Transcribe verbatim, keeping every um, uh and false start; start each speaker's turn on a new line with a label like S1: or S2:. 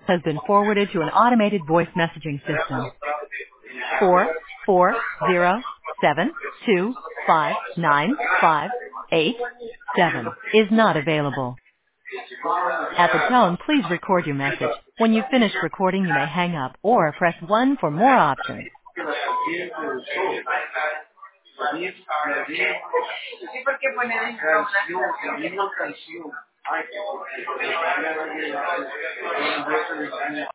S1: has been forwarded to an automated voice messaging system. Four four zero seven two five nine five eight seven is not available. At the tone, please record your message. When you've finished recording, you may hang up or press one for more options.
S2: Sí, porque ponen en canción, la misma canción. Ay,